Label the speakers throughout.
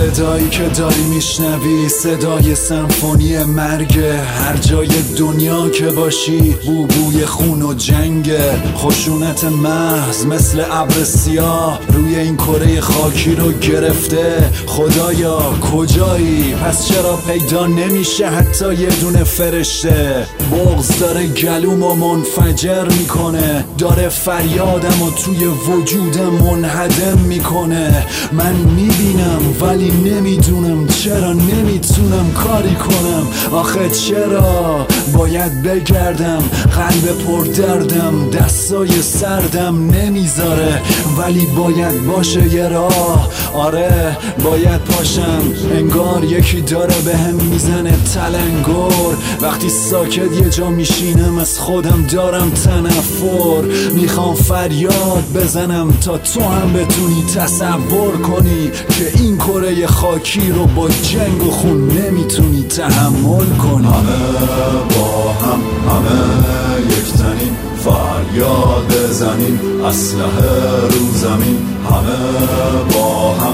Speaker 1: صدایی که داری میشنوی صدای سمفونی مرگه. هر جای دنیا که باشی بوی خون و جنگه. خشونت محض مثل ابر سیاه روی این کره خاکی رو گرفته. خدایا کجایی؟ پس چرا پیدا نمیشه حتی یه دونه فرشته؟ بغض داره گلومو منفجر میکنه، داره فریادمو توی وجودم منهدم میکنه. من میبینم ولی نمیدونم چرا نمیتونم کاری کنم. آخه چرا باید بگردم؟ قلب پر دردم، دستای سردم نمیذاره، ولی باید باشه یه راه. آره باید پاشم، انگار یکی داره به هم میزنه تلنگر. وقتی ساکت یه جا میشینم از خودم دارم تنفر. میخوام فریاد بزنم تا تو هم بتونی تصور کنی که این کره خاکی رو با جنگ و خون نمیتونی تحمل کنی.
Speaker 2: همه با هم، همه یک تنیم، فریاد بزنیم، اسلحه رو زمین. همه با هم،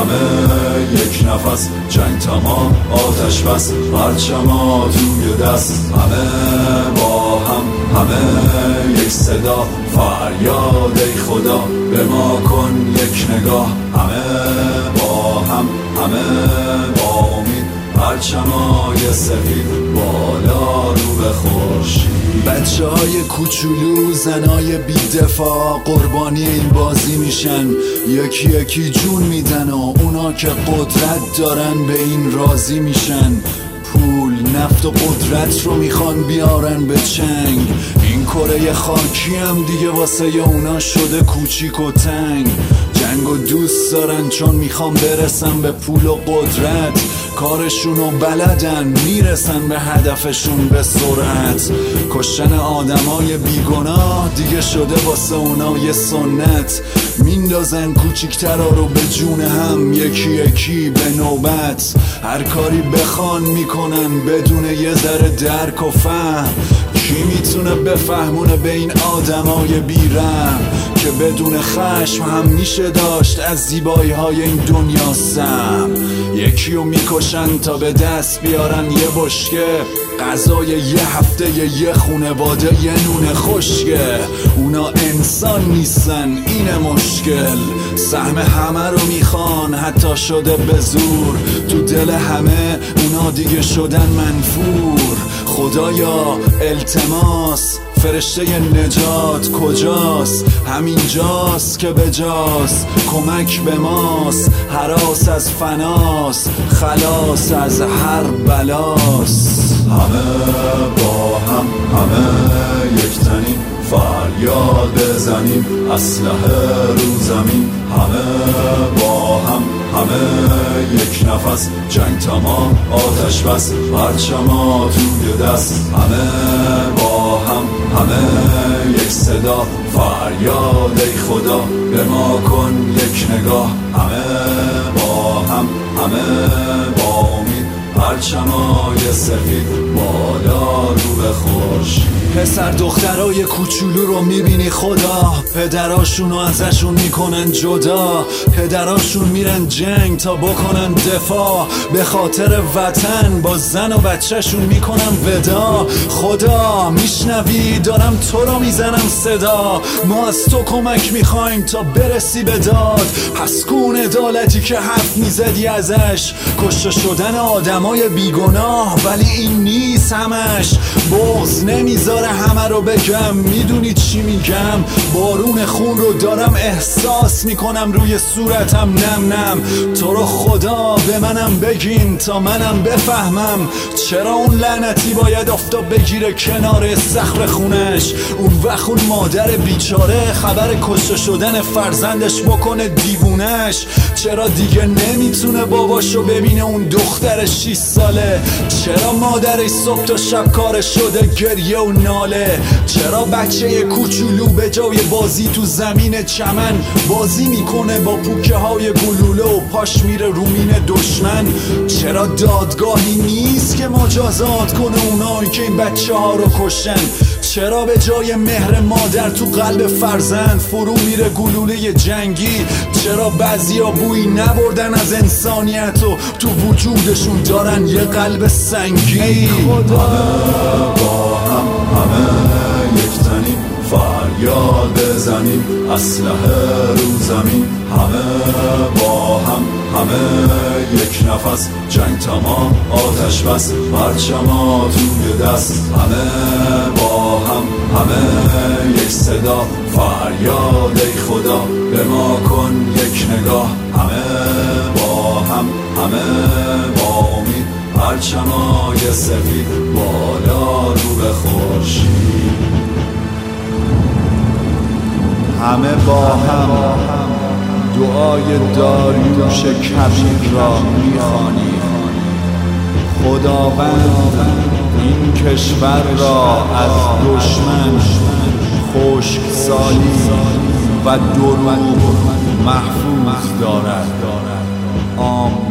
Speaker 2: همه یک نفس، جنگ تمام آتش بس، پرچما توی دست. همه با هم، همه یک صدا، فریاد ای خدا به ما کن یک نگاه. همه با هم، همه با امید، پرچمای سفید بالا رو به خورشید.
Speaker 1: بچه های کوچولو، زنای بی‌دفاع قربانی این بازی میشن. یکی یکی جون میدن و اونا که قدرت دارن به این راضی میشن. پول، نفت و قدرت رو میخوان بیارن به چنگ. این کره خاکی هم دیگه واسه اونا شده کوچیک و تنگ. جنگو دوست دارن چون میخوان برسن به پول و قدرت. کارشونو بلدن، میرسن به هدفشون به سرعت. کشتن آدمای بیگناه دیگه شده واسه اونا یه سنت. میندازن کوچیکترا رو به جون هم، یکی یکی به نوبت. هر کاری بخوان میکنن بدون یه ذره درک و فهم. کی میتونه بفهمونه به این آدمای بیرحم که بدون خشم هم میشه داشت از زیبایی های این دنیا سم. یکی رو میکشن تا به دست بیارن یه بشکه غذای یه هفته یه خونواده، یه نون خشکه. اونا انسان نیستن، اینه مشکل. سهم همه رو میخوان حتی شده به زور. تو دل همه اونا دیگه شدن منفور. خدایا التماس، فرشته نجات کجاست؟ همینجاست که بجاست، کمک به ماست. هراس از فناست، خلاص از هر بلاست.
Speaker 2: همه با هم، همه یک تنیم، فریاد بزنیم، اسلحه رو زمین. همه با هم، همه یک نفس، جنگ تمام آتش بس، پرچما توی دست. همه با هم، همه یک صدا، فریاد ای خدا به ما کن یک نگاه. همه با هم، همه با امید، پرچمای سفید بالا رو به خورشید.
Speaker 1: پسر دخترای کوچولو رو میبینی خدا؟ پدراشونو ازشون میکنن جدا. پدراشون میرن جنگ تا بکنن دفاع به خاطر وطن. با زن و بچهشون میکنن ودا. خدا میشنوی؟ دارم تو رو میزنم صدا. ما از تو کمک میخوایم تا برسی به داد. پس کون عدالتی که حرف میزدی ازش، کشته شدن آدمای بیگناه. ولی این نیست همش، بغض نمیذاره همه رو بگم. میدونی چی میگم؟ بارون خون رو دارم احساس میکنم روی صورتم نم نم. تو رو خدا به منم بگین تا منم بفهمم چرا اون لعنتی باید آفتاب بگیره کنار استخر خونش. اون وقت اون مادر بیچاره خبر کشته شدن فرزندش بکنه دیوونش. چرا دیگه نمیتونه باباشو ببینه اون دختر 6 ساله؟ چرا مادرش صبح تا شب کارش شده گریه و ناله؟ چرا بچه کوچولو به جای بازی تو زمین چمن بازی میکنه با پوکه های گلوله و پاش میره رومین دشمن؟ چرا دادگاهی نیست که مجازات کنه اونایی که این بچه ها رو کشن؟ چرا به جای مهر مادر تو قلب فرزند فرو میره گلوله جنگی؟ چرا بعضیا بویی نبردن از انسانیت و تو وجودشون دارن یه قلب سنگی؟
Speaker 2: همه با هم، همه یک تنیم، فریاد بزنیم، اسلحه رو زمین. همه با هم، همه یک نفس، جنگ تمام، آتش بس، پرچما توی دست. همه با هم، همه یک صدا، فریاد ای خدا به ما کن یک نگاه. همه با هم، همه با امید، پرچمای سفید بالا رو به خورشید.
Speaker 1: همه با هم دعای داریوش کبیر را می‌خوانیم. خداوند این کشور را از دشمن، خشکسالی و دروغ محفوظ دارد. آمین.